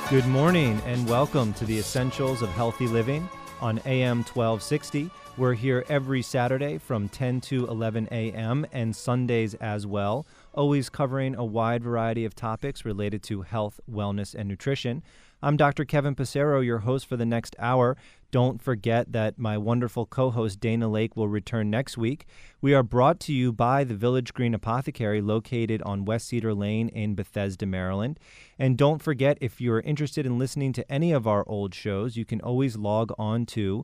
Good morning and welcome to the Essentials of Healthy Living on AM 1260. We're here every Saturday from 10 to 11 a.m. and Sundays as well, always covering a wide variety of topics related to health, wellness, and nutrition. I'm Dr. Kevin Passero, your host for the next hour. Don't forget that my wonderful co-host Dana Lake will return next week. We are brought to you by the Village Green Apothecary located on West Cedar Lane in Bethesda, Maryland. And don't forget, if you're interested in listening to any of our old shows, you can always log on to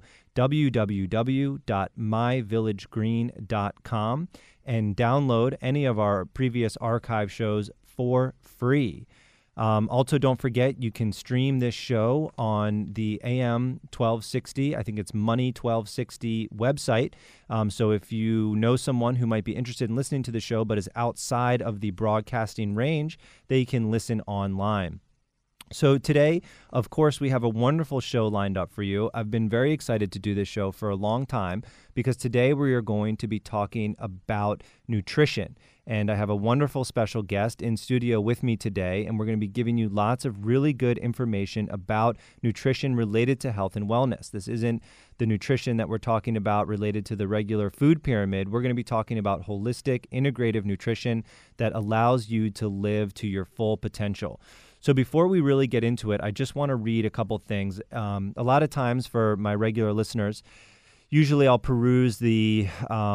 www.myvillagegreen.com and download any of our previous archive shows for free. Also, don't forget, you can stream this show on the AM 1260, I think it's Money 1260 website. So if you know someone who might be interested in listening to the show but is outside of the broadcasting range, they can listen online. So today, of course, we have a wonderful show lined up for you. I've been very excited to do this show for a long time because today we are going to be talking about nutrition. And I have a wonderful special guest in studio with me today, and we're going to be giving you lots of really good information about nutrition related to health and wellness. This isn't the nutrition that we're talking about related to the regular food pyramid. We're going to be talking about holistic, integrative nutrition that allows you to live to your full potential. So before we really get into it, I just want to read a couple things. A lot of times for my regular listeners, usually I'll peruse the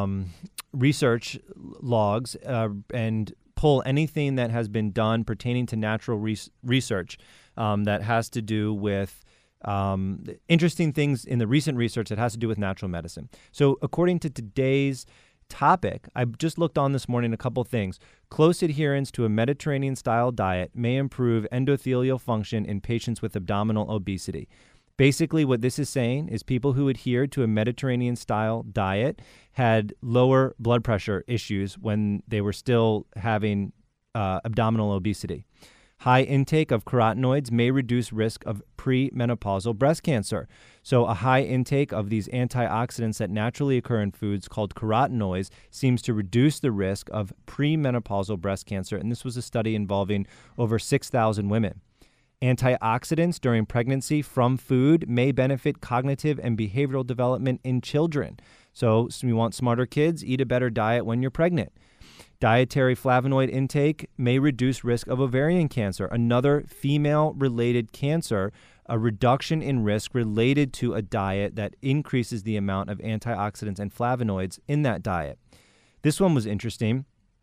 research logs and pull anything that has been done pertaining to natural research that has to do with interesting things in the recent research that has to do with natural medicine. So according to today's topic, I just looked on this morning a couple things. Close adherence to a Mediterranean-style diet may improve endothelial function in patients with abdominal obesity. Basically, what this is saying is people who adhered to a Mediterranean-style diet had lower blood pressure issues when they were still having abdominal obesity. High intake of carotenoids may reduce risk of premenopausal breast cancer. So a high intake of these antioxidants that naturally occur in foods called carotenoids seems to reduce the risk of premenopausal breast cancer. And this was a study involving over 6,000 women. Antioxidants during pregnancy from food may benefit cognitive and behavioral development in children. So we want smarter kids, eat a better diet when you're pregnant. Dietary flavonoid intake may reduce risk of ovarian cancer, another female-related cancer, a reduction in risk related to a diet that increases the amount of antioxidants and flavonoids in that diet. This one was interesting.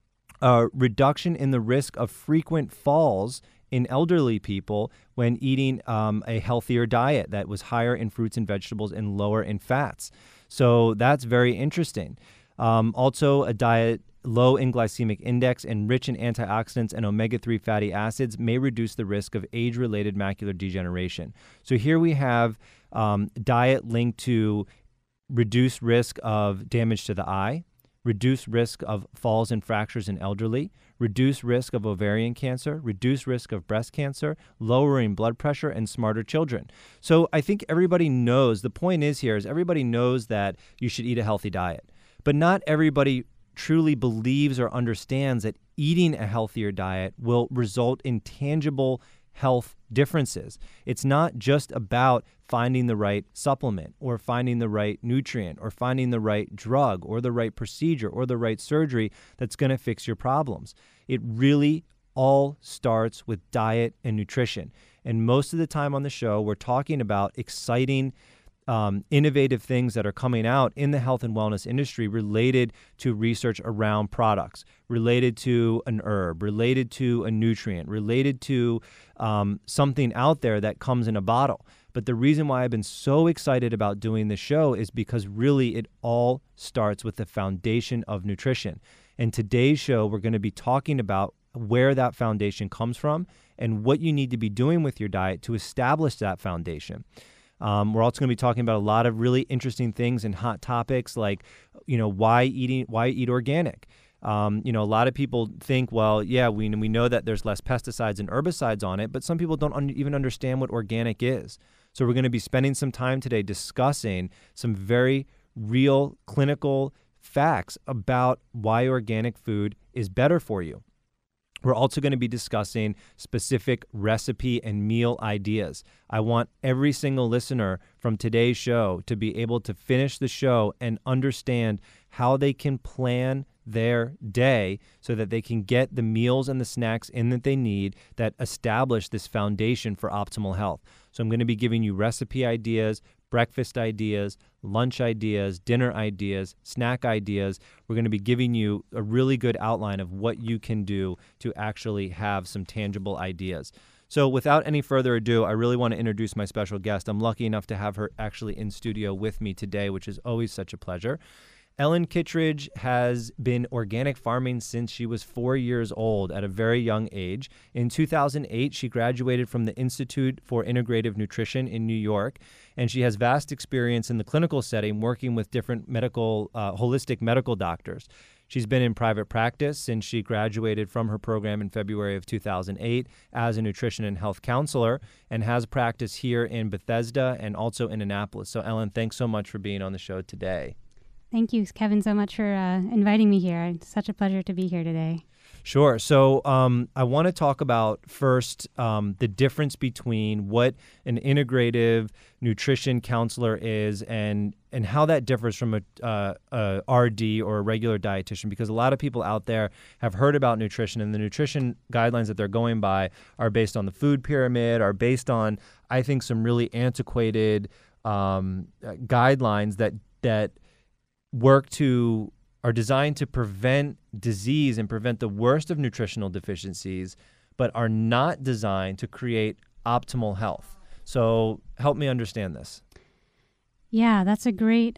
A reduction in the risk of frequent falls in elderly people when eating a healthier diet that was higher in fruits and vegetables and lower in fats. So that's very interesting. Also, a diet low in glycemic index and rich in antioxidants and omega-3 fatty acids may reduce the risk of age-related macular degeneration. So here we have diet linked to reduced risk of damage to the eye, reduced risk of falls and fractures in elderly, reduced risk of ovarian cancer, reduced risk of breast cancer, lowering blood pressure, and smarter children. So I think everybody knows, the point is here is everybody knows that you should eat a healthy diet, but not everybody truly believes or understands that eating a healthier diet will result in tangible health differences. It's not just about finding the right supplement or finding the right nutrient or finding the right drug or the right procedure or the right surgery that's going to fix your problems. It really all starts with diet and nutrition. And most of the time on the show, we're talking about exciting innovative things that are coming out in the health and wellness industry related to research around products, related to an herb, related to a nutrient, related to something out there that comes in a bottle. But the reason why I've been so excited about doing this show is because really it all starts with the foundation of nutrition. In today's show, we're going to be talking about where that foundation comes from and what you need to be doing with your diet to establish that foundation. We're also going to be talking about a lot of really interesting things and hot topics like, why eat organic? A lot of people think, well, yeah, we know that there's less pesticides and herbicides on it, but some people don't even understand what organic is. So we're going to be spending some time today discussing some very real clinical facts about why organic food is better for you. We're also going to be discussing specific recipe and meal ideas. I want every single listener from today's show to be able to finish the show and understand how they can plan their day so that they can get the meals and the snacks in that they need that establish this foundation for optimal health. So I'm going to be giving you recipe ideas, breakfast ideas, lunch ideas, dinner ideas, snack ideas. We're going to be giving you a really good outline of what you can do to actually have some tangible ideas. So without any further ado, I really want to introduce my special guest. I'm lucky enough to have her actually in studio with me today, which is always such a pleasure. Ellen Kittredge has been organic farming since she was 4 years old at a very young age. In 2008, she graduated from the Institute for Integrative Nutrition in New York, and she has vast experience in the clinical setting working with different holistic medical doctors. She's been in private practice since she graduated from her program in February of 2008 as a nutrition and health counselor, and has practice here in Bethesda and also in Annapolis. So Ellen, thanks so much for being on the show today. Thank you, Kevin, so much for inviting me here. It's such a pleasure to be here today. Sure. So I want to talk about first the difference between what an integrative nutrition counselor is and how that differs from a RD or a regular dietitian, because a lot of people out there have heard about nutrition, and the nutrition guidelines that they're going by are based on the food pyramid, are based on, I think, some really antiquated guidelines that are designed to prevent disease and prevent the worst of nutritional deficiencies, but are not designed to create optimal health. So help me understand this. Yeah, that's a great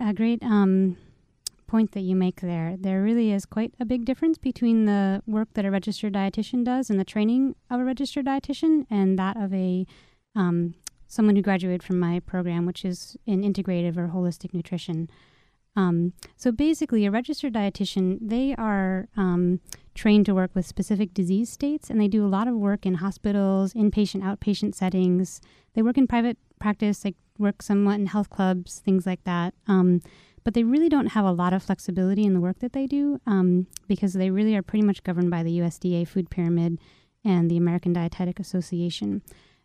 point that you make there. There really is quite a big difference between the work that a registered dietitian does and the training of a registered dietitian and that of a someone who graduated from my program, which is in integrative or holistic nutrition. So basically, a registered dietitian, they are trained to work with specific disease states, and they do a lot of work in hospitals, inpatient, outpatient settings. They work in private practice, they work somewhat in health clubs, things like that. But they really don't have a lot of flexibility in the work that they do because they really are pretty much governed by the USDA food pyramid and the American Dietetic Association.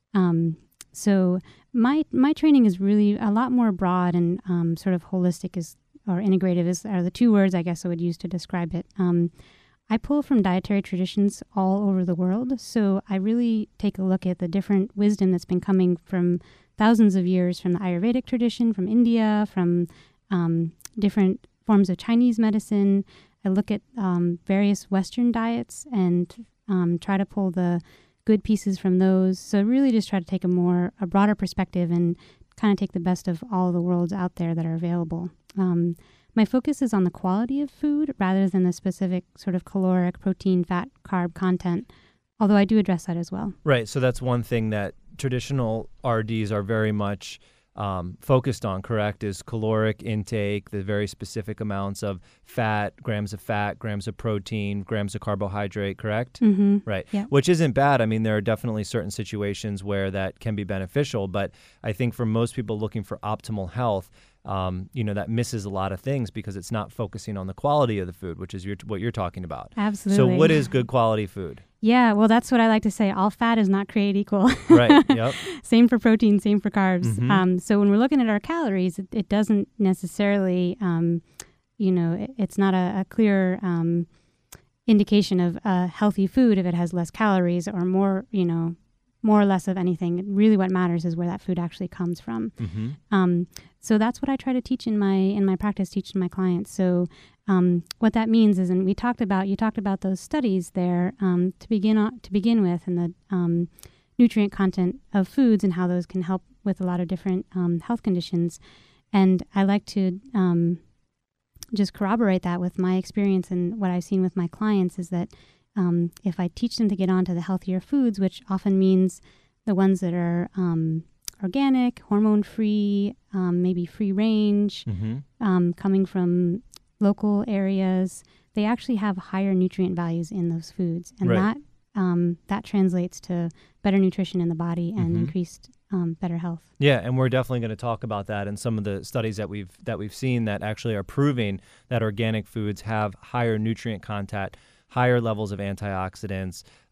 So my training is really a lot more broad and sort of holistic or integrative are the two words I guess I would use to describe it. I pull from dietary traditions all over the world, so I really take a look at the different wisdom that's been coming from thousands of years from the Ayurvedic tradition, from India, from different forms of Chinese medicine. I look at various Western diets and try to pull the good pieces from those. So really just try to take a broader perspective and kind of take the best of all the worlds out there that are available. My focus is on the quality of food rather than the specific sort of caloric, protein, fat, carb content, although I do address that as well. Right. So that's one thing that traditional RDs are very much focused on, correct, is caloric intake, the very specific amounts of fat, grams of protein, grams of carbohydrate, correct? Mm-hmm. Right. Yeah. Which isn't bad. I mean, there are definitely certain situations where that can be beneficial, but I think for most people looking for optimal health, that misses a lot of things because it's not focusing on the quality of the food, which is what you're talking about. Absolutely. So what is good quality food? Yeah, well, that's what I like to say. All fat is not created equal. Right, yep. Same for protein, same for carbs. Mm-hmm. So when we're looking at our calories, it doesn't necessarily, it's not a clear indication of a healthy food if it has less calories or more or less of anything. Really what matters is where that food actually comes from. Mm-hmm. So that's what I try to teach in my practice, teach to my clients. So what that means is, and you talked about those studies there to begin with, and the nutrient content of foods and how those can help with a lot of different health conditions. And I like to just corroborate that with my experience, and what I've seen with my clients is that if I teach them to get onto the healthier foods, which often means the ones that are organic, hormone-free, maybe free-range, mm-hmm. Coming from local areas, they actually have higher nutrient values in those foods. And right. that translates to better nutrition in the body and mm-hmm. increased better health. Yeah, and we're definitely going to talk about that in some of the studies that we've seen that actually are proving that organic foods have higher nutrient content, higher levels of antioxidants,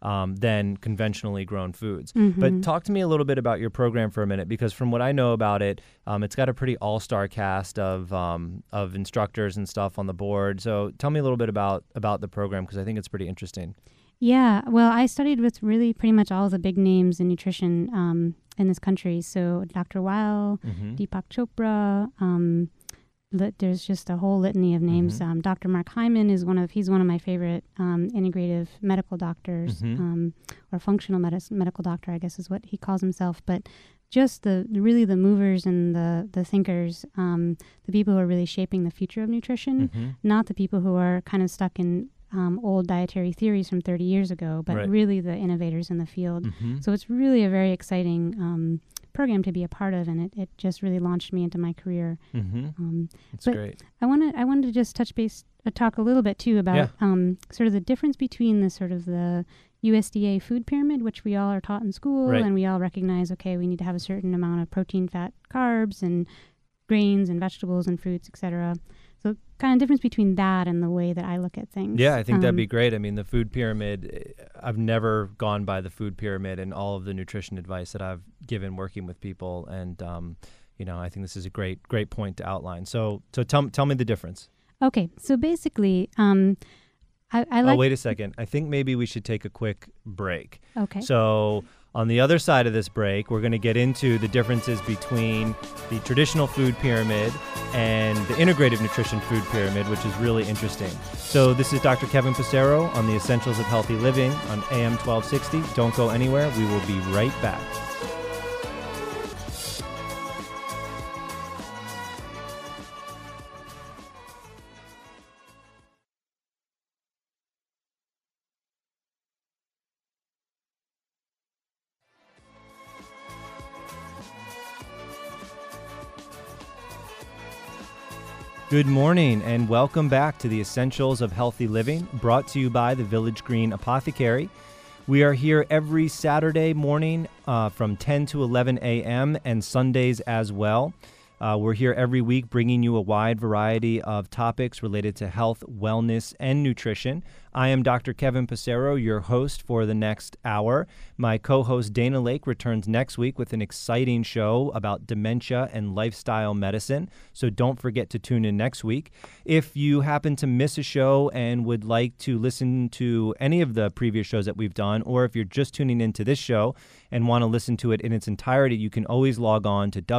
than conventionally grown foods. Mm-hmm. But talk to me a little bit about your program for a minute, because from what I know about it, it's got a pretty all-star cast of instructors and stuff on the board. So tell me a little bit about the program, because I think it's pretty interesting. Yeah, well, I studied with really pretty much all the big names in nutrition in this country. So Dr. Weil, Deepak Chopra, there's just a whole litany of names. Dr. Mark Hyman is he's one of my favorite integrative medical doctors, or functional medical doctor, I guess is what he calls himself. But just the movers and the thinkers, the people who are really shaping the future of nutrition, not the people who are kind of stuck in old dietary theories from 30 years ago, but really the innovators in the field. So it's really a very exciting program to be a part of, and it just really launched me into my career. That's great. I wanted to just talk a little bit too about sort of the difference between the sort of the USDA food pyramid, which we all are taught in school, and we all recognize, okay, we need to have a certain amount of protein, fat, carbs, and grains and vegetables and fruits, etc. So kind of difference between that and the way that I look at things. Yeah, I think that'd be great. I mean, the food pyramid, I've never gone by the food pyramid and all of the nutrition advice that I've given working with people. And, I think this is a great point to outline. So tell me the difference. Okay. So basically, I like... Oh, wait a second. I think maybe we should take a quick break. Okay. So on the other side of this break, we're going to get into the differences between the traditional food pyramid and the integrative nutrition food pyramid, which is really interesting. So this is Dr. Kevin Passero on the Essentials of Healthy Living on AM 1260. Don't go anywhere. We will be right back. Good morning and welcome back to the Essentials of Healthy Living, brought to you by the Village Green Apothecary. We are here every Saturday morning from 10 to 11 a.m. and Sundays as well. We're here every week bringing you a wide variety of topics related to health, wellness, and nutrition. I am Dr. Kevin Passero, your host for the next hour. My co-host Dana Lake returns next week with an exciting show about dementia and lifestyle medicine, so don't forget to tune in next week. If you happen to miss a show and would like to listen to any of the previous shows that we've done, or if you're just tuning into this show and want to listen to it in its entirety, you can always log on to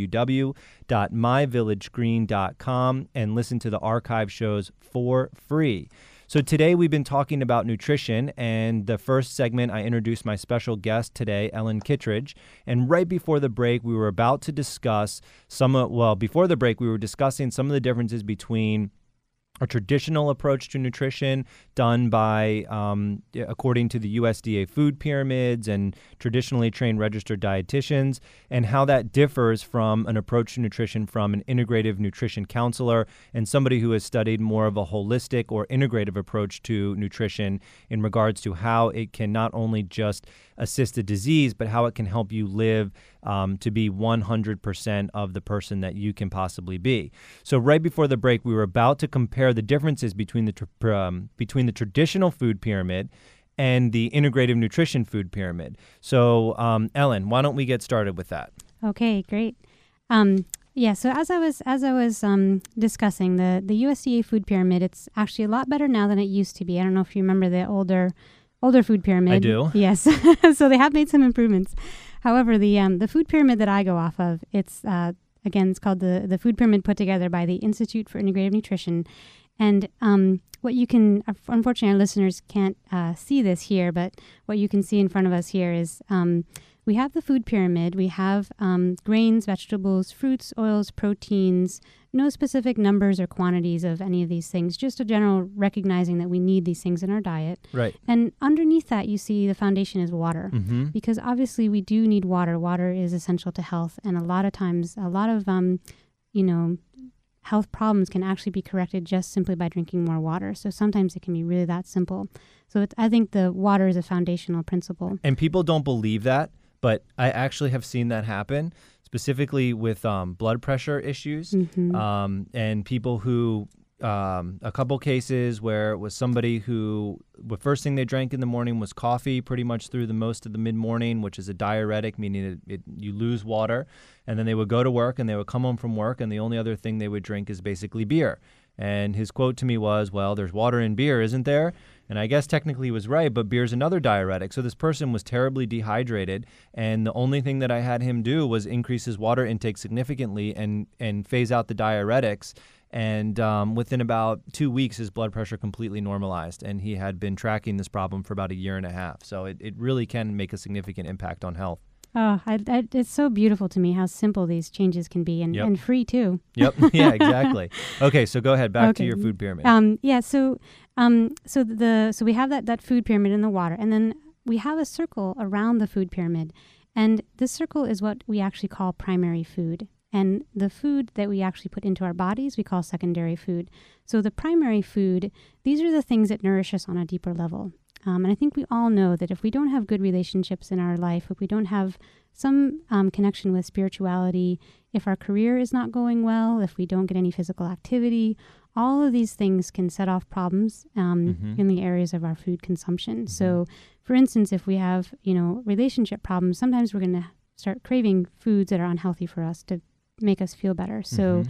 www.myvillagegreen.com and listen to the archive shows for free. So today we've been talking about nutrition, and the first segment I introduced my special guest today, Ellen Kittredge, and right before the break we were about to discuss before the break we were discussing some of the differences between a traditional approach to nutrition done by, according to the USDA food pyramids and traditionally trained registered dietitians, and how that differs from an approach to nutrition from an integrative nutrition counselor and somebody who has studied more of a holistic or integrative approach to nutrition in regards to how it can not only just assist a disease, but how it can help you live to be 100% of the person that you can possibly be. So right before the break, we were about to compare the differences between the traditional food pyramid and the integrative nutrition food pyramid. So Ellen, why don't we get started with that? Okay, great. So as I was discussing the USDA food pyramid, it's actually a lot better now than it used to be. I don't know if you remember the older food pyramid. I do. Yes. So they have made some improvements. However, the food pyramid that I go off of, it's it's called the food pyramid put together by the Institute for Integrative Nutrition. And what you can, unfortunately, our listeners can't see this here, but what you can see in front of us here is we have the food pyramid. We have grains, vegetables, fruits, oils, proteins, no specific numbers or quantities of any of these things, just a general recognizing that we need these things in our diet. Right. And underneath that, you see the foundation is water, because obviously we do need water. Water is essential to health. And a lot of times, health problems can actually be corrected just simply by drinking more water. So sometimes it can be really that simple. So I think the water is a foundational principle. And people don't believe that, but I actually have seen that happen, specifically with blood pressure issues and people who a couple cases where it was somebody who the first thing they drank in the morning was coffee pretty much through the most of the mid-morning, which is a diuretic, meaning you lose water. And then they would go to work and they would come home from work and the only other thing they would drink is basically beer. And his quote to me was, well, there's water in beer, isn't there? And I guess technically he was right, but beer's another diuretic. So this person was terribly dehydrated, and the only thing that I had him do was increase his water intake significantly and phase out the diuretics. And within about 2 weeks, his blood pressure completely normalized, and he had been tracking this problem for about a year and a half. So it really can make a significant impact on health. Oh, it's so beautiful to me how simple these changes can be, and free too. Yep. Yeah, exactly. Okay, so go ahead. Back to your food pyramid. So we have that food pyramid in the water, and then we have a circle around the food pyramid, and this circle is what we actually call primary food. And the food that we actually put into our bodies, we call secondary food. So the primary food, these are the things that nourish us on a deeper level. And I think we all know that if we don't have good relationships in our life, if we don't have some connection with spirituality, if our career is not going well, if we don't get any physical activity, all of these things can set off problems in the areas of our food consumption. So, for instance, if we have, relationship problems, sometimes we're going to start craving foods that are unhealthy for us to make us feel better. So,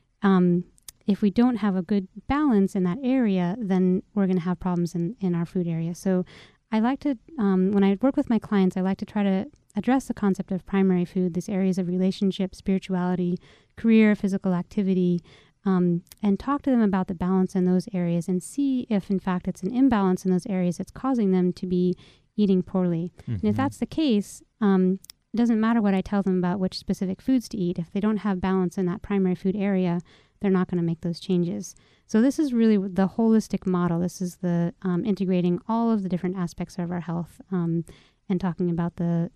if we don't have a good balance in that area, then we're going to have problems in our food area. So I like to, when I work with my clients, I like to try to address the concept of primary food, these areas of relationship, spirituality, career, physical activity, and talk to them about the balance in those areas and see if, in fact, it's an imbalance in those areas that's causing them to be eating poorly. And if that's the case, it doesn't matter what I tell them about which specific foods to eat. If they don't have balance in that primary food area, they're not going to make those changes. So this is really the holistic model. This is the integrating all of the different aspects of our health and talking about the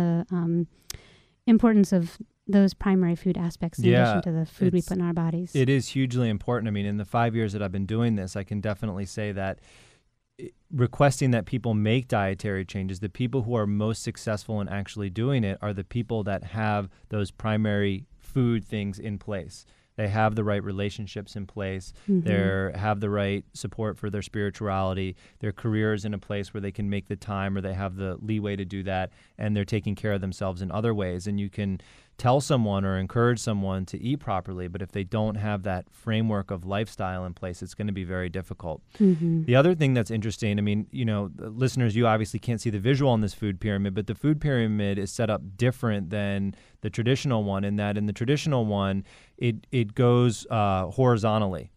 importance of those primary food aspects in addition to the food we put in our bodies. It is hugely important. I mean, in the 5 years that I've been doing this, I can definitely say that requesting that people make dietary changes, the people who are most successful in actually doing it are the people that have those primary food things in place. They have the right relationships in place. They have the right support for their spirituality. Their career is in a place where they can make the time or they have the leeway to do that, and they're taking care of themselves in other ways. And you can tell someone or encourage someone to eat properly, but if they don't have that framework of lifestyle in place, it's going to be very difficult. The other thing that's interesting, I mean, listeners, you obviously can't see the visual on this food pyramid, but the food pyramid is set up different than the traditional one in that in the traditional one, it goes horizontally,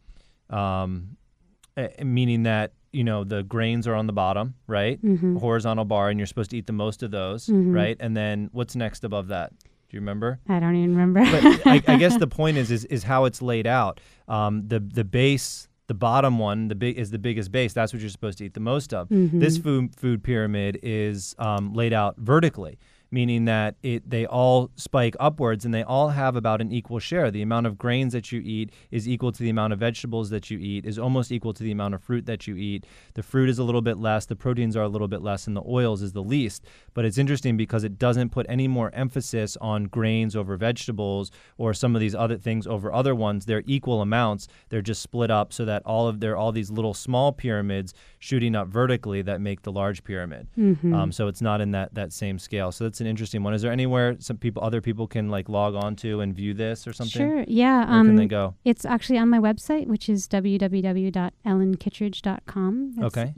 meaning that the grains are on the bottom, right? Horizontal bar, and you're supposed to eat the most of those, right? And then what's next above that? Do you remember? I don't even remember. But I guess the point is how it's laid out. The base, the bottom one, is the biggest base. That's what you're supposed to eat the most of. This food pyramid is laid out vertically, meaning that they all spike upwards and they all have about an equal share. The amount of grains that you eat is equal to the amount of vegetables that you eat, is almost equal to the amount of fruit that you eat. The fruit is a little bit less, the proteins are a little bit less, and the oils is the least. But it's interesting because it doesn't put any more emphasis on grains over vegetables or some of these other things over other ones. They're equal amounts. They're just split up so that there are all these little small pyramids shooting up vertically that make the large pyramid. So it's not in that same scale. So that's an interesting one. Is there anywhere other people can log on to and view this or something? Sure. Yeah. Where can they go? It's actually on my website, which is www.ellenkittredge.com. That's okay.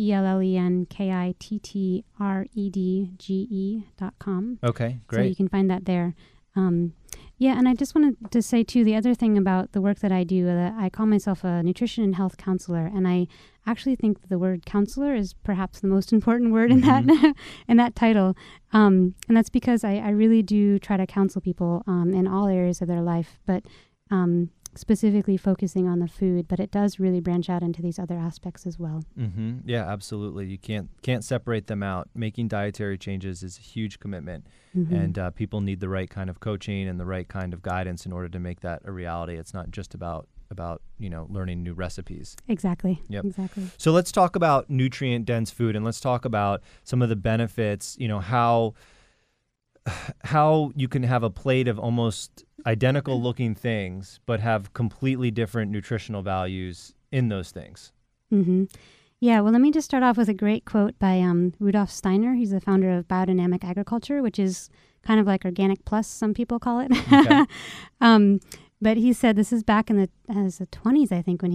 ELLENKITTREDGE.com. Okay. Great. So you can find that there. And I just wanted to say too, the other thing about the work that I do, I call myself a nutrition and health counselor, and I actually think that the word counselor is perhaps the most important word in that title, and that's because I really do try to counsel people in all areas of their life, but specifically focusing on the food, but it does really branch out into these other aspects as well. Yeah, absolutely. You can't separate them out. Making dietary changes is a huge commitment, and people need the right kind of coaching and the right kind of guidance in order to make that a reality. It's not just about learning new recipes. Exactly. Yep. Exactly. So let's talk about nutrient-dense food, and let's talk about some of the benefits, how you can have a plate of almost identical looking things but have completely different nutritional values in those things. Mm-hmm. Yeah, well, let me just start off with a great quote by Rudolf Steiner. He's the founder of biodynamic agriculture, which is kind of like organic plus, some people call it. Okay. But he said, this is back in the 20s, I think, when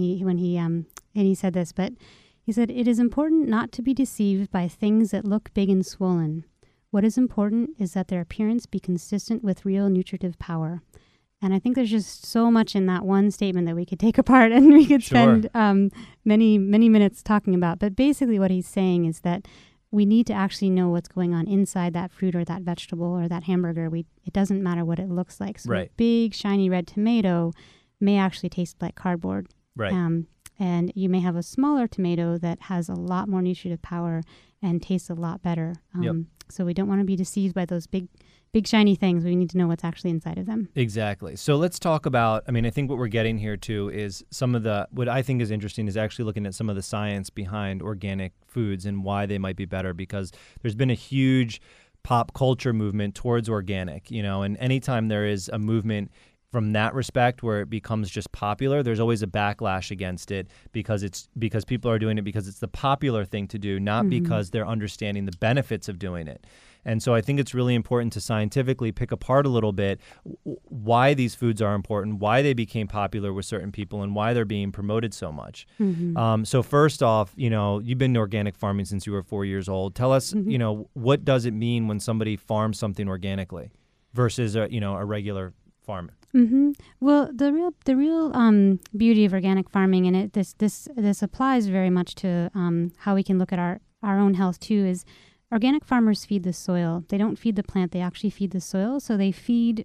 he said this. But he said, "It is important not to be deceived by things that look big and swollen. What is important is that their appearance be consistent with real nutritive power." And I think there's just so much in that one statement that we could take apart and we could spend many, many minutes talking about. But basically what he's saying is that we need to actually know what's going on inside that fruit or that vegetable or that hamburger. It doesn't matter what it looks like. So a big, shiny red tomato may actually taste like cardboard. Right. And you may have a smaller tomato that has a lot more nutritive power and tastes a lot better. So we don't want to be deceived by those big, shiny things. We need to know what's actually inside of them. Exactly. So let's talk about, I think what we're getting here too is what I think is interesting is actually looking at some of the science behind organic foods and why they might be better, because there's been a huge pop culture movement towards organic, and anytime there is a movement from that respect where it becomes just popular, there's always a backlash against it because people are doing it because it's the popular thing to do, not because they're understanding the benefits of doing it. And so I think it's really important to scientifically pick apart a little bit why these foods are important, why they became popular with certain people, and why they're being promoted so much. So first off, you've been in organic farming since you were 4 years old. Tell us, what does it mean when somebody farms something organically versus a regular farm? Well, the real beauty of organic farming, and this applies very much to how we can look at our own health too, is organic farmers feed the soil. They don't feed the plant; they actually feed the soil. So they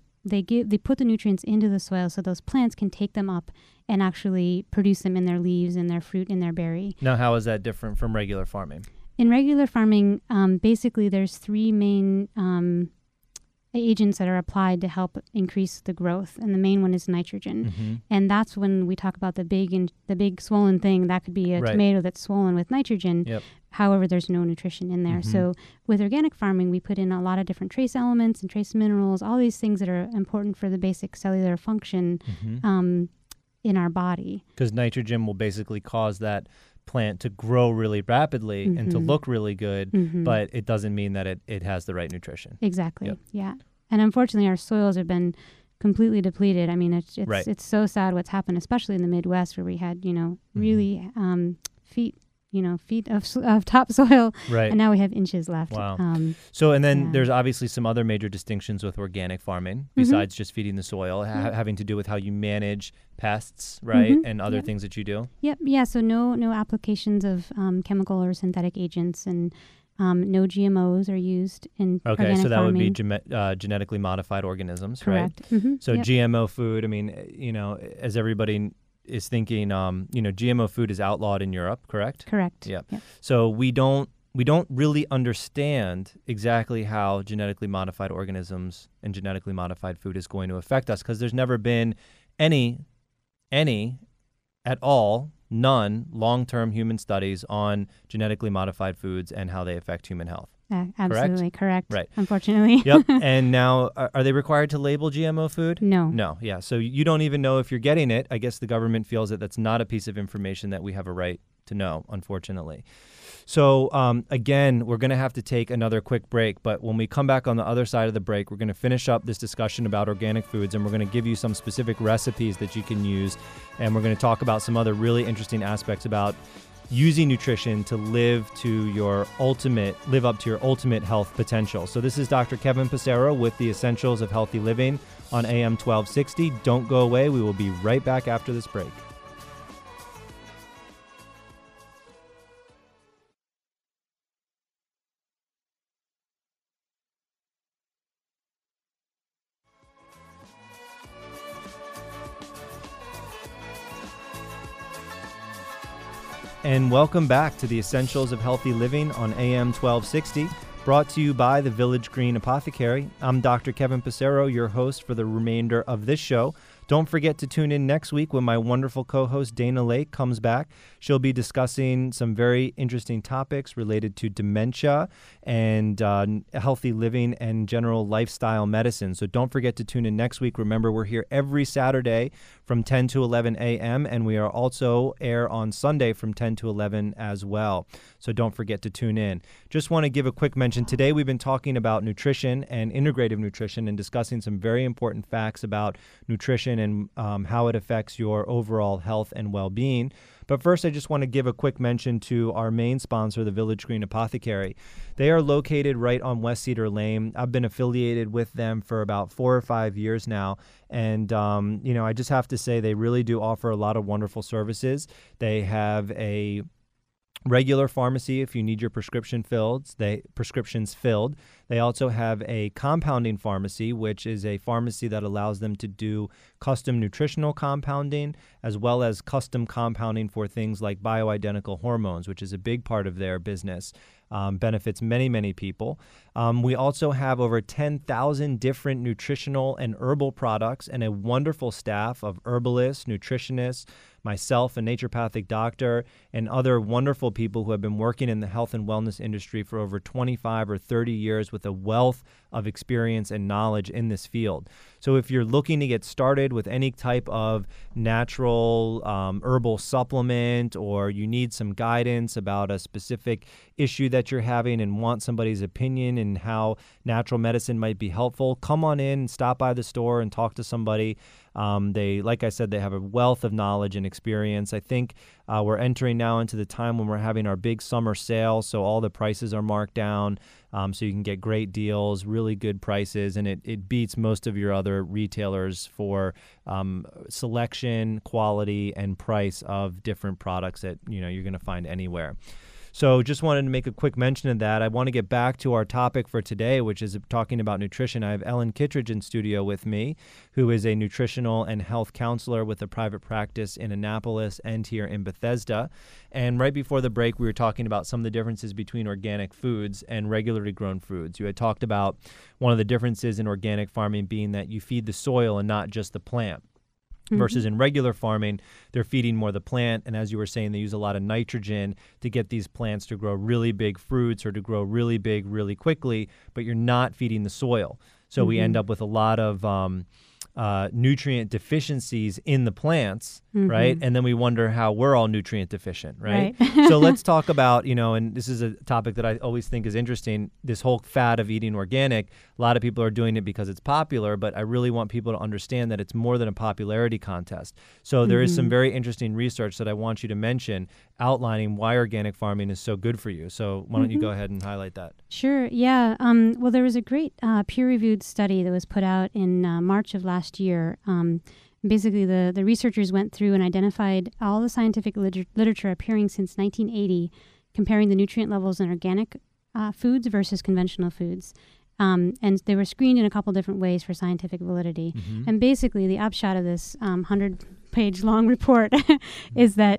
put the nutrients into the soil so those plants can take them up and actually produce them in their leaves, in their fruit, in their berry. Now, how is that different from regular farming? In regular farming, basically there's three main agents that are applied to help increase the growth, and the main one is nitrogen. And that's when we talk about the big swollen thing. That could be a tomato that's swollen with nitrogen. However, there's no nutrition in there. So with organic farming, we put in a lot of different trace elements and trace minerals, all these things that are important for the basic cellular function in our body. Because nitrogen will basically cause that plant to grow really rapidly and to look really good, but it doesn't mean that it has the right nutrition. Exactly. Yeah. And unfortunately, our soils have been completely depleted. It's so sad what's happened, especially in the Midwest, where we had really feet of topsoil, and now we have inches left. Wow. There's obviously some other major distinctions with organic farming besides just feeding the soil, having to do with how you manage pests, right, and other things that you do. Yeah. So no applications of chemical or synthetic agents, and no GMOs are used in organic so that farming. would be genetically modified organisms. Correct. Right? So GMO food, as everybody is thinking, GMO food is outlawed in Europe, correct? Correct. Yep. So we don't really understand exactly how genetically modified organisms and genetically modified food is going to affect us, because there's never been any at all, none, long-term human studies on genetically modified foods and how they affect human health. Absolutely correct. Right. Unfortunately. Yep. And now, are they required to label GMO food? No. No. Yeah. So you don't even know if you're getting it. I guess the government feels that that's not a piece of information that we have a right to know, unfortunately. So again, we're going to have to take another quick break. But when we come back on the other side of the break, we're going to finish up this discussion about organic foods, and we're going to give you some specific recipes that you can use. And we're going to talk about some other really interesting aspects about using nutrition to live up to your ultimate health potential. So this is Dr. Kevin Passero with the Essentials of Healthy Living on AM 1260. Don't go away. We will be right back after this break. And welcome back to the Essentials of Healthy Living on AM 1260, brought to you by the Village Green Apothecary. I'm Dr. Kevin Passero, your host for the remainder of this show. Don't forget to tune in next week when my wonderful co-host Dana Lake comes back. She'll be discussing some very interesting topics related to dementia and healthy living and general lifestyle medicine. So don't forget to tune in next week. Remember, we're here every Saturday from 10 to 11 a.m., and we are also air on Sunday from 10 to 11 as well. So don't forget to tune in. Just want to give a quick mention. Today we've been talking about nutrition and integrative nutrition and discussing some very important facts about nutrition and how it affects your overall health and well-being. But first, I just want to give a quick mention to our main sponsor, the Village Green Apothecary. They are located right on West Cedar Lane. I've been affiliated with them for about 4 or 5 years now. And, I just have to say they really do offer a lot of wonderful services. They have a regular pharmacy if you need your prescriptions filled. They also have a compounding pharmacy, which is a pharmacy that allows them to do custom nutritional compounding as well as custom compounding for things like bioidentical hormones, which is a big part of their business. Benefits many, many people. We also have over 10,000 different nutritional and herbal products and a wonderful staff of herbalists, nutritionists, myself, a naturopathic doctor, and other wonderful people who have been working in the health and wellness industry for over 25 or 30 years with a wealth of experience and knowledge in this field. So if you're looking to get started with any type of natural herbal supplement, or you need some guidance about a specific issue that you're having and want somebody's opinion and how natural medicine might be helpful, come on in and stop by the store and talk to somebody. Like I said, they have a wealth of knowledge and experience. I think we're entering now into the time when we're having our big summer sale, so all the prices are marked down, so you can get great deals, really good prices, and it beats most of your other retailers for selection, quality, and price of different products that you're going to find anywhere. So just wanted to make a quick mention of that. I want to get back to our topic for today, which is talking about nutrition. I have Ellen Kittredge in studio with me, who is a nutritional and health counselor with a private practice in Annapolis and here in Bethesda. And right before the break, we were talking about some of the differences between organic foods and regularly grown foods. You had talked about one of the differences in organic farming being that you feed the soil and not just the plant. Versus in regular farming, they're feeding more the plant. And as you were saying, they use a lot of nitrogen to get these plants to grow really big fruits or to grow really big really quickly, but you're not feeding the soil. So we end up with a lot of nutrient deficiencies in the plants, right? And then we wonder how we're all nutrient deficient, right? So let's talk about, and this is a topic that I always think is interesting, this whole fad of eating organic. A lot of people are doing it because it's popular, but I really want people to understand that it's more than a popularity contest. So there is some very interesting research that I want you to mention outlining why organic farming is so good for you. So why don't you go ahead and highlight that? Sure, yeah. Well, there was a great peer-reviewed study that was put out in March of last year. Basically, the researchers went through and identified all the scientific literature appearing since 1980, comparing the nutrient levels in organic foods versus conventional foods. And they were screened in a couple different ways for scientific validity. And basically, the upshot of this 100-page long report is that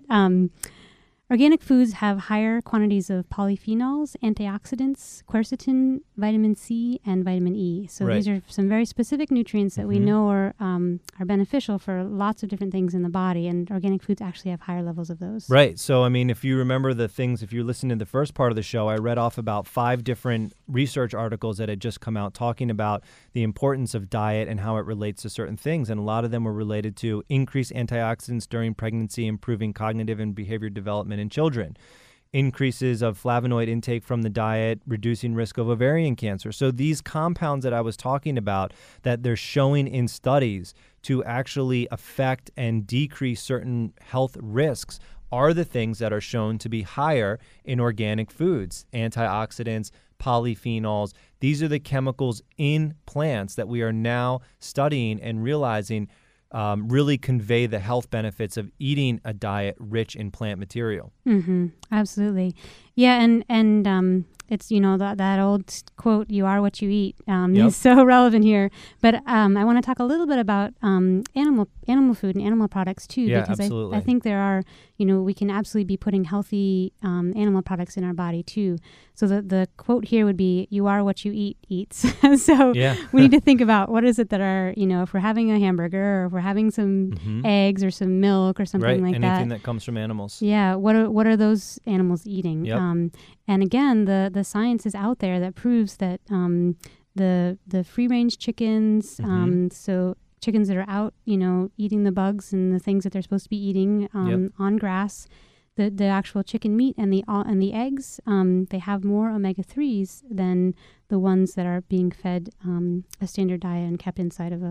organic foods have higher quantities of polyphenols, antioxidants, quercetin, vitamin C, and vitamin E. So these are some very specific nutrients that we know are beneficial for lots of different things in the body, and organic foods actually have higher levels of those. Right. So, if you remember the things, if you're listening to the first part of the show, I read off about 5 different research articles that had just come out talking about the importance of diet and how it relates to certain things, and a lot of them were related to increased antioxidants during pregnancy, improving cognitive and behavior development in children, increases of flavonoid intake from the diet, reducing risk of ovarian cancer. So these compounds that I was talking about that they're showing in studies to actually affect and decrease certain health risks are the things that are shown to be higher in organic foods. Antioxidants, polyphenols, these are the chemicals in plants that we are now studying and realizing really convey the health benefits of eating a diet rich in plant material. Absolutely. Yeah, and it's that old quote, "You are what you eat," Yep. is so relevant here. But I want to talk a little bit about animal food and animal products too, Yeah, because absolutely. I think there are we can absolutely be putting healthy animal products in our body too. So the quote here would be, "You are what you eats." So Yeah. we need to think about what is it that are if we're having a hamburger or if we're having some Mhm. eggs or some milk or something Right. like Anything that. that comes from animals. Yeah, what are those animals eating? Yep. And again, the science is out there that proves that the free range chickens, Mhm. so chickens that are out, eating the bugs and the things that they're supposed to be eating Yep. on grass, the actual chicken meat and the eggs, they have more omega-3s than the ones that are being fed a standard diet and kept inside of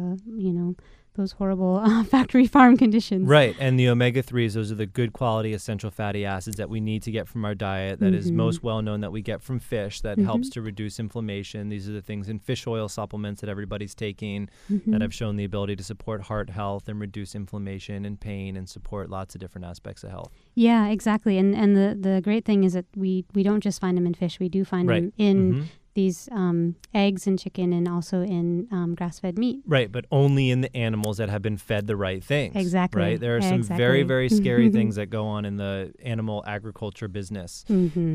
those horrible factory farm conditions. Right. And the omega-3s, those are the good quality essential fatty acids that we need to get from our diet. That is most well known that we get from fish that helps to reduce inflammation. These are the things in fish oil supplements that everybody's taking that have shown the ability to support heart health and reduce inflammation and pain and support lots of different aspects of health. Yeah, exactly. And the great thing is that we don't just find them in fish. We do find them in these eggs and chicken and also in grass-fed meat. Right, but only in the animals that have been fed the right things. Exactly. Right? There are some very, very scary things that go on in the animal agriculture business.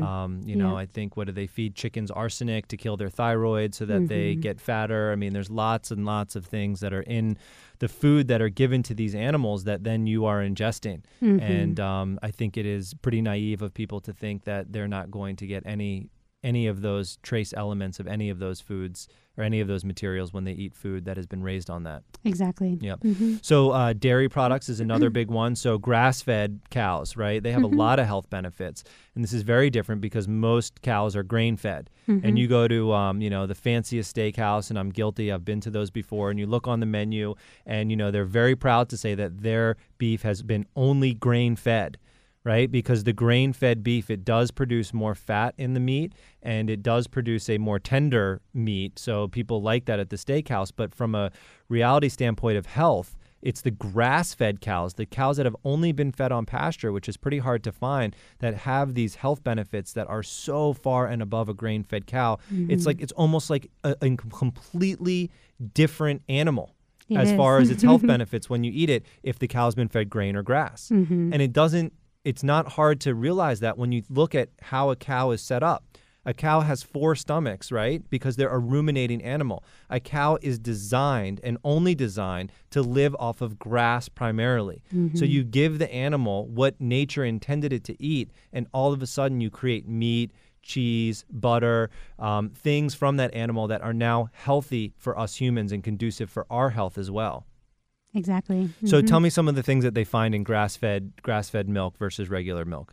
I think, what do they feed chickens? Arsenic to kill their thyroid so that they get fatter. I mean, there's lots and lots of things that are in the food that are given to these animals that then you are ingesting. And I think it is pretty naive of people to think that they're not going to get any of those trace elements of any of those foods or any of those materials when they eat food that has been raised on that. Exactly. Yep. So dairy products is another big one. So grass-fed cows, right? They have a lot of health benefits. And this is very different because most cows are grain-fed. And you go to, the fanciest steakhouse, and I'm guilty, I've been to those before, and you look on the menu and, they're very proud to say that their beef has been only grain-fed. Right? Because the grain-fed beef, it does produce more fat in the meat, and it does produce a more tender meat. So people like that at the steakhouse. But from a reality standpoint of health, it's the grass-fed cows, the cows that have only been fed on pasture, which is pretty hard to find, that have these health benefits that are so far and above a grain-fed cow. It's almost like a completely different animal. As far as its health benefits when you eat it, if the cow's been fed grain or grass. And it's not hard to realize that when you look at how a cow is set up. A cow has 4 stomachs, right? Because they're a ruminating animal. A cow is designed and only designed to live off of grass primarily. So you give the animal what nature intended it to eat, and all of a sudden you create meat, cheese, butter, things from that animal that are now healthy for us humans and conducive for our health as well. Exactly. So tell me some of the things that they find in grass-fed milk versus regular milk.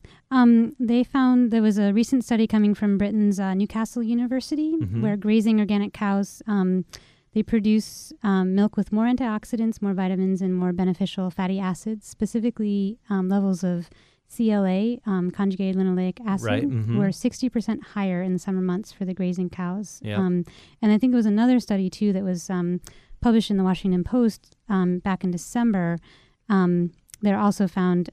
They found there was a recent study coming from Britain's Newcastle University where grazing organic cows, they produce milk with more antioxidants, more vitamins, and more beneficial fatty acids, specifically levels of CLA, conjugated linoleic acid, were 60% higher in the summer months for the grazing cows. And I think it was another study, too, that was published in the Washington Post back in December. They also found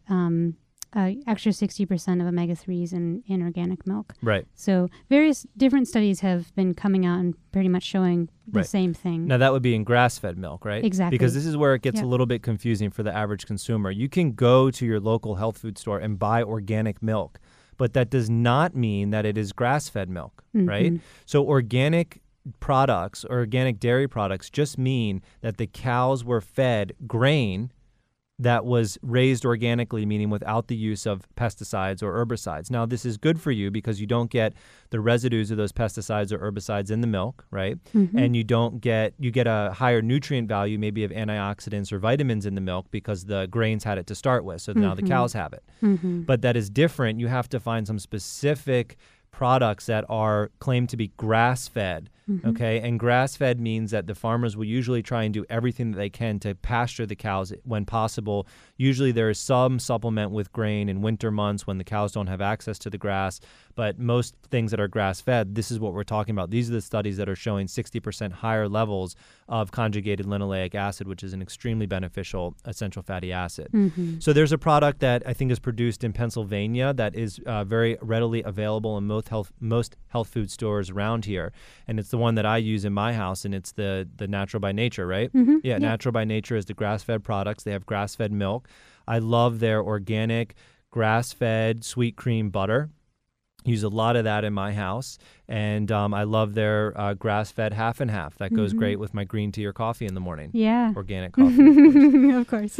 extra 60% of omega-3s in organic milk. Right. So various different studies have been coming out and pretty much showing the same thing. Now, that would be in grass-fed milk, right? Exactly. Because this is where it gets a little bit confusing for the average consumer. You can go to your local health food store and buy organic milk, but that does not mean that it is grass-fed milk, right? So organic products or organic dairy products just mean that the cows were fed grain that was raised organically, meaning without the use of pesticides or herbicides. Now, this is good for you because you don't get the residues of those pesticides or herbicides in the milk, right? And you get a higher nutrient value, maybe of antioxidants or vitamins in the milk because the grains had it to start with. So now the cows have it. But that is different. You have to find some specific products that are claimed to be grass-fed. Okay, and grass-fed means that the farmers will usually try and do everything that they can to pasture the cows when possible. Usually there is some supplement with grain in winter months when the cows don't have access to the grass, but most things that are grass-fed, this is what we're talking about. These are the studies that are showing 60% higher levels of conjugated linoleic acid, which is an extremely beneficial essential fatty acid. So there's a product that I think is produced in Pennsylvania that is very readily available in most health food stores around here, and it's the one that I use in my house, and it's the Natural by Nature, right? Yeah, Natural by Nature is the grass-fed products. They have grass-fed milk. I love their organic grass-fed sweet cream butter. Use a lot of that in my house, and I love their grass-fed half and half. That goes great with my green tea or coffee in the morning. Yeah. Organic coffee, of course.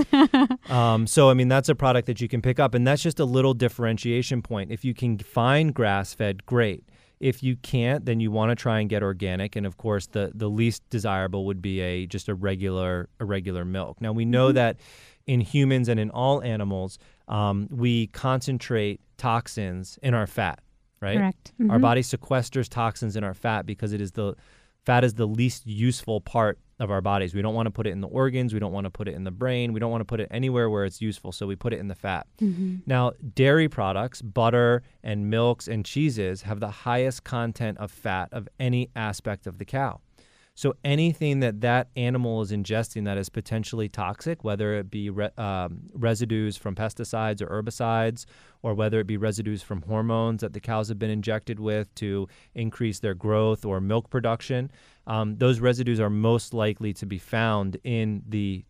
So, I mean, that's a product that you can pick up, and that's just a little differentiation point. If you can find grass-fed, great. If you can't, then you want to try and get organic, and of course, the least desirable would be just a regular milk. Now, we know that in humans and in all animals, we concentrate toxins in our fat. Right? Correct. Our body sequesters toxins in our fat because fat is the least useful part of our bodies. We don't want to put it in the organs. We don't want to put it in the brain. We don't want to put it anywhere where it's useful, so we put it in the fat. Now, dairy products, butter and milks and cheeses have the highest content of fat of any aspect of the cow. So anything that animal is ingesting that is potentially toxic, whether it be residues from pesticides or herbicides, or whether it be residues from hormones that the cows have been injected with to increase their growth or milk production, those residues are most likely to be found in the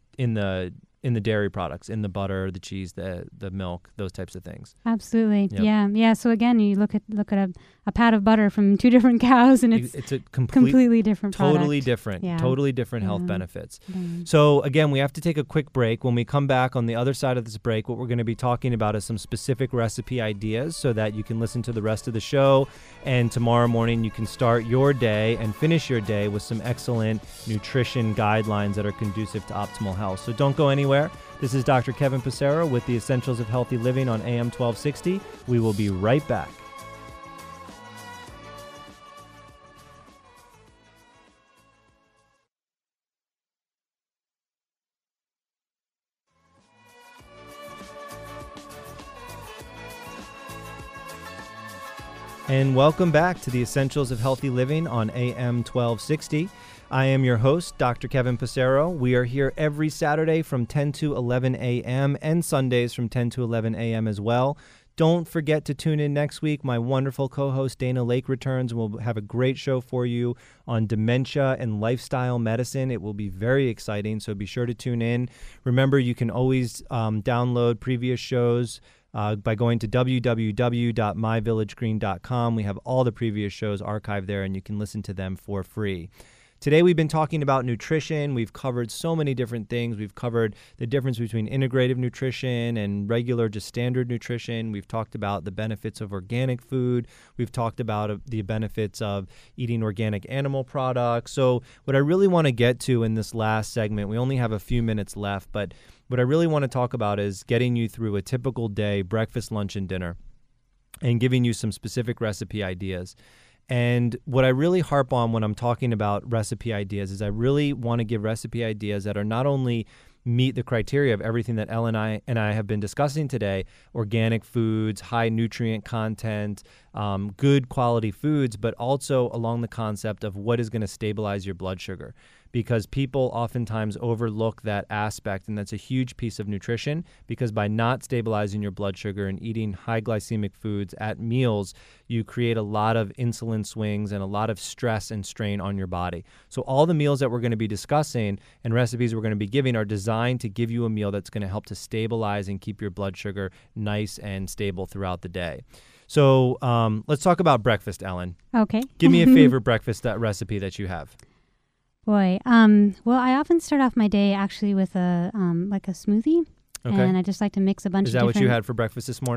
dairy products, in the butter, the cheese, the milk, those types of things. Absolutely. Yep. Yeah. So again, you look at a pat of butter from two different cows, and it's a completely different product. Totally different health benefits. Mm. So again, we have to take a quick break. When we come back on the other side of this break, what we're going to be talking about is some specific recipe ideas so that you can listen to the rest of the show, and tomorrow morning you can start your day and finish your day with some excellent nutrition guidelines that are conducive to optimal health. So don't go anywhere. This is Dr. Kevin Passero with the Essentials of Healthy Living on AM 1260. We will be right back. And welcome back to the Essentials of Healthy Living on AM 1260. I am your host, Dr. Kevin Passero. We are here every Saturday from 10 to 11 a.m. and Sundays from 10 to 11 a.m. as well. Don't forget to tune in next week. My wonderful co-host Dana Lake returns. We'll have a great show for you on dementia and lifestyle medicine. It will be very exciting, so be sure to tune in. Remember, you can always download previous shows by going to www.myvillagegreen.com. We have all the previous shows archived there, and you can listen to them for free. Today we've been talking about nutrition. We've covered so many different things. We've covered the difference between integrative nutrition and regular, just standard nutrition. We've talked about the benefits of organic food. We've talked about the benefits of eating organic animal products. So what I really want to get to in this last segment, we only have a few minutes left, but what I really want to talk about is getting you through a typical day, breakfast, lunch, and dinner, and giving you some specific recipe ideas. And what I really harp on when I'm talking about recipe ideas is I really want to give recipe ideas that are not only meet the criteria of everything that Ellen and I have been discussing today, organic foods, high nutrient content, good quality foods, but also along the concept of what is going to stabilize your blood sugar. Because people oftentimes overlook that aspect, and that's a huge piece of nutrition, because by not stabilizing your blood sugar and eating high glycemic foods at meals, you create a lot of insulin swings and a lot of stress and strain on your body. So all the meals that we're going to be discussing and recipes we're going to be giving are designed to give you a meal that's going to help to stabilize and keep your blood sugar nice and stable throughout the day. So let's talk about breakfast, Ellen. Okay. Give me a favorite breakfast recipe that you have. Boy, well, I often start off my day actually with a smoothie, Okay. and I just like to mix a bunch of different... Is that what you had for breakfast this morning?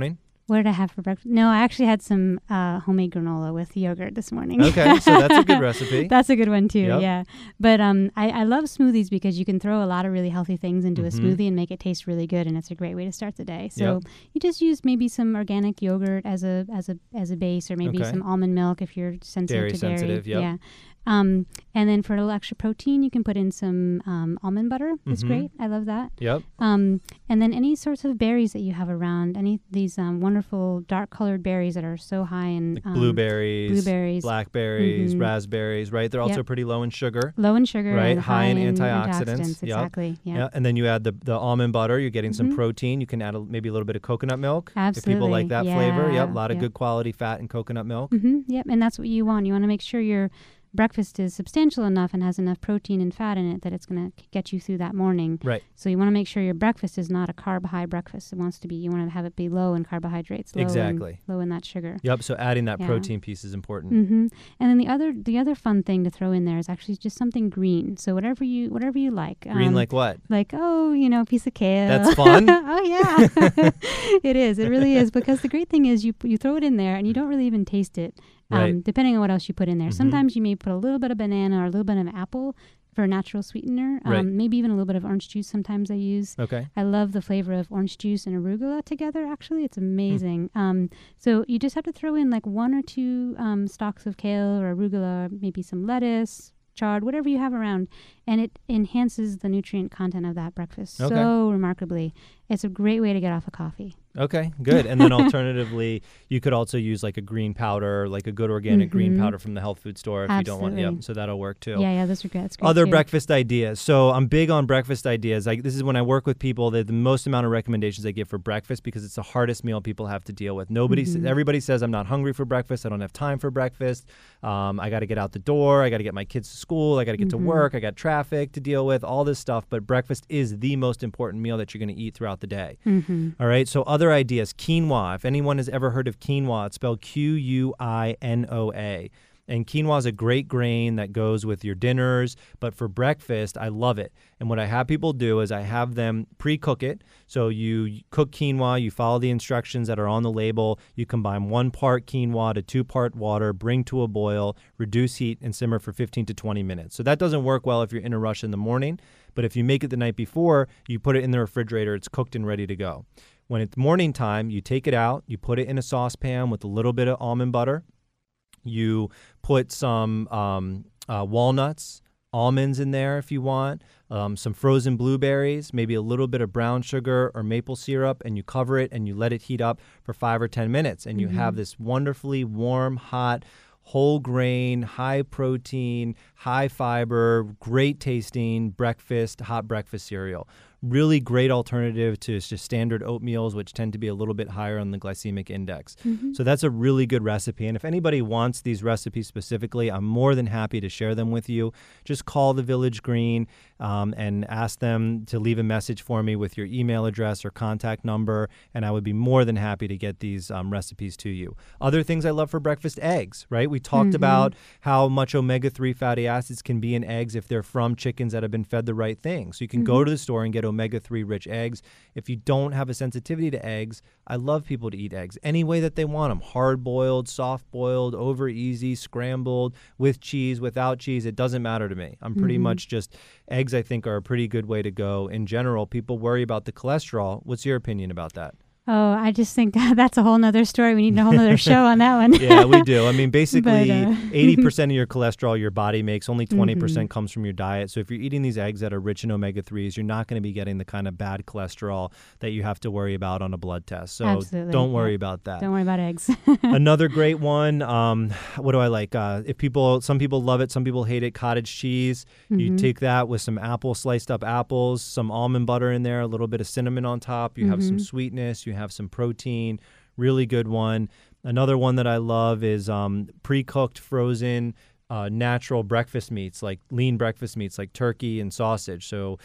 What did I have for breakfast? No, I actually had some homemade granola with yogurt this morning. Okay, so that's a good recipe. That's a good one too, Yep. yeah. But I love smoothies because you can throw a lot of really healthy things into a Mhm. smoothie and make it taste really good, and it's a great way to start the day. So Yep. you just use maybe some organic yogurt as a base, or maybe Okay. some almond milk if you're sensitive Dairy to dairy. sensitive, yep. Yeah. And then for a little extra protein, you can put in some almond butter. It's Mhm. great. I love that. Yep. And then any sorts of berries that you have around, any of these wonderful dark-colored berries that are so high in Like blueberries, blueberries, blackberries, Mhm. raspberries, right? They're also Yep. pretty low in sugar. low in sugar, Right, and high in antioxidants. antioxidants. Yep. Exactly. Yeah. Yeah, and then you add the almond butter. You're getting some Mhm. protein. You can add maybe a little bit of coconut milk if people like Absolutely. that flavor. Yep, Yeah. a lot of Yep. good quality fat in coconut milk. Yep. And that's what you want. You want to make sure your breakfast is substantial enough and has enough protein and fat in it that it's going to get you through that morning. Right. So you want to make sure your breakfast is not a carb-high breakfast. It wants to be. You want to have it be low in carbohydrates, Exactly. low in that sugar. Yep. So adding that Yeah. protein piece is important. And then the other fun thing to throw in there is actually just something green. So whatever you like. Green like what? Like, a piece of kale. That's fun. Oh yeah, it is. It really is, because the great thing is you throw it in there and you don't really even taste it. Right. Depending on what else you put in there. Mhm. Sometimes you may put a little bit of banana or a little bit of apple for a natural sweetener. Right. Maybe even a little bit of orange juice sometimes I use. Okay. I love the flavor of orange juice and arugula together, actually. It's amazing. So you just have to throw in like 1 or 2 stalks of kale or arugula, maybe some lettuce, chard, whatever you have around, and it enhances the nutrient content of that breakfast so remarkably. It's a great way to get off of coffee. Okay, good. And then alternatively, you could also use like a green powder, like a good organic green powder from the health food store if you don't want. Absolutely. Yep. So that'll work too. Yeah, those are great. That's great Other too. breakfast ideas. So I'm big on breakfast ideas. Like this is when I work with people, the most amount of recommendations I give for breakfast because it's the hardest meal people have to deal with. Everybody says I'm not hungry for breakfast. I don't have time for breakfast. I got to get out the door. I got to get my kids to school. I got to get to work. I got traffic to deal with, all this stuff. But breakfast is the most important meal that you're going to eat throughout the day. All right. So other ideas, quinoa. If anyone has ever heard of quinoa, it's spelled Quinoa. And quinoa is a great grain that goes with your dinners, but for breakfast, I love it. And what I have people do is I have them pre-cook it. So you cook quinoa, you follow the instructions that are on the label, you combine 1 part quinoa to 2 part water, bring to a boil, reduce heat, and simmer for 15 to 20 minutes. So that doesn't work well if you're in a rush in the morning, but if you make it the night before, you put it in the refrigerator, it's cooked and ready to go. When it's morning time, you take it out, you put it in a saucepan with a little bit of almond butter. You put some walnuts, almonds in there if you want, some frozen blueberries, maybe a little bit of brown sugar or maple syrup, and you cover it and you let it heat up for 5 or 10 minutes. And you have this wonderfully warm, hot, whole grain, high protein, high fiber, great tasting breakfast, hot breakfast cereal. Really great alternative to just standard oatmeals, which tend to be a little bit higher on the glycemic index. So that's a really good recipe. And if anybody wants these recipes specifically, I'm more than happy to share them with you. Just call the Village Green and ask them to leave a message for me with your email address or contact number, and I would be more than happy to get these recipes to you. Other things I love for breakfast, eggs, right? We talked about how much omega-3 fatty acids can be in eggs if they're from chickens that have been fed the right thing. So you can go to the store and get omega-3 rich eggs. If you don't have a sensitivity to eggs, I love people to eat eggs any way that they want them. Hard-boiled, soft-boiled, over easy, scrambled, with cheese, without cheese. It doesn't matter to me. I'm pretty much just, eggs I think are a pretty good way to go. In general, people worry about the cholesterol. What's your opinion about that? Oh, I just think that's a whole nother story. We need a whole nother show on that one. Yeah, we do. I mean, basically, But, 80% of your cholesterol your body makes, only 20% comes from your diet. So if you're eating these eggs that are rich in omega-3s, you're not going to be getting the kind of bad cholesterol that you have to worry about on a blood test. So Absolutely. don't worry about that. Don't worry about eggs. Another great one, what do I like? Some people love it, some people hate it, cottage cheese. You take that with some sliced up apples, some almond butter in there, a little bit of cinnamon on top. You have some sweetness, you have some protein, really good one. Another one that I love is pre-cooked, frozen, natural breakfast meats, like lean breakfast meats, like turkey and sausage. So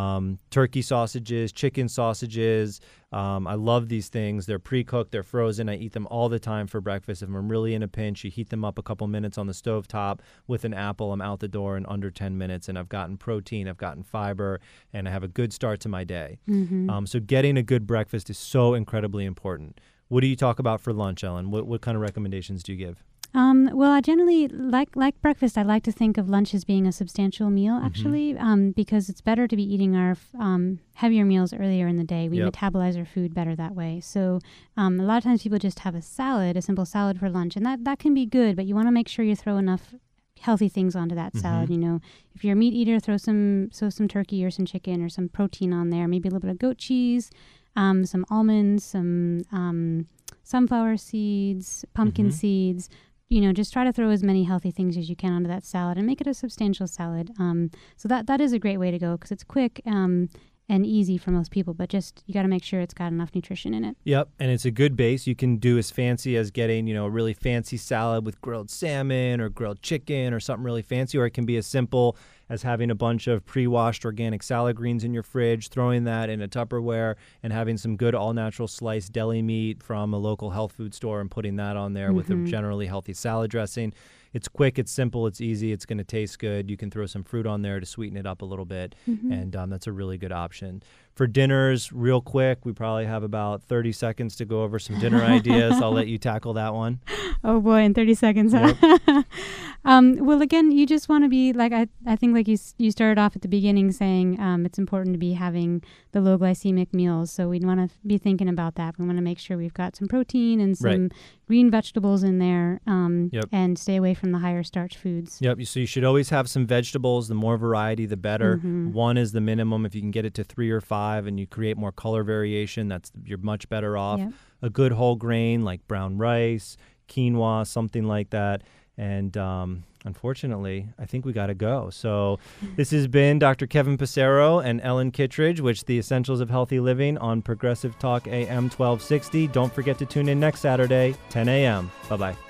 turkey sausages, chicken sausages. I love these things. They're pre-cooked, they're frozen. I eat them all the time for breakfast. If I'm really in a pinch, you heat them up a couple minutes on the stovetop with an apple. I'm out the door in under 10 minutes, and I've gotten protein, I've gotten fiber, and I have a good start to my day. So getting a good breakfast is so incredibly important. What do you talk about for lunch, Ellen? What kind of recommendations do you give? Well, I generally like breakfast. I like to think of lunch as being a substantial meal, actually, because it's better to be eating our heavier meals earlier in the day. We metabolize our food better that way. So a lot of times people just have a simple salad for lunch, and that can be good, but you want to make sure you throw enough healthy things onto that salad. You know, if you're a meat eater, throw some turkey or some chicken or some protein on there, maybe a little bit of goat cheese, some almonds, some sunflower seeds, pumpkin seeds. You know, just try to throw as many healthy things as you can onto that salad and make it a substantial salad. So that is a great way to go because it's quick and easy for most people, but just you got to make sure it's got enough nutrition in it. Yep, and it's a good base. You can do as fancy as getting, you know, a really fancy salad with grilled salmon or grilled chicken or something really fancy, or it can be as simple as having a bunch of pre-washed organic salad greens in your fridge, throwing that in a Tupperware, and having some good all-natural sliced deli meat from a local health food store and putting that on there with a generally healthy salad dressing. It's quick, it's simple, it's easy, it's going to taste good. You can throw some fruit on there to sweeten it up a little bit, and that's a really good option. For dinners, real quick, we probably have about 30 seconds to go over some dinner ideas. I'll let you tackle that one. Oh boy, in 30 seconds. Yep. Well, again, you just want to be, like, I think like you started off at the beginning saying it's important to be having the low glycemic meals. So we'd want to be thinking about that. We want to make sure we've got some protein and some green vegetables in there and stay away from the higher starch foods. Yep. So you should always have some vegetables. The more variety, the better. 1 is the minimum. If you can get it to 3 or 5 and you create more color variation, you're much better off. Yep. A good whole grain like brown rice, quinoa, something like that. And unfortunately, I think we got to go. So this has been Dr. Kevin Passero and Ellen Kittredge with The Essentials of Healthy Living on Progressive Talk AM 1260. Don't forget to tune in next Saturday, 10 a.m. Bye-bye.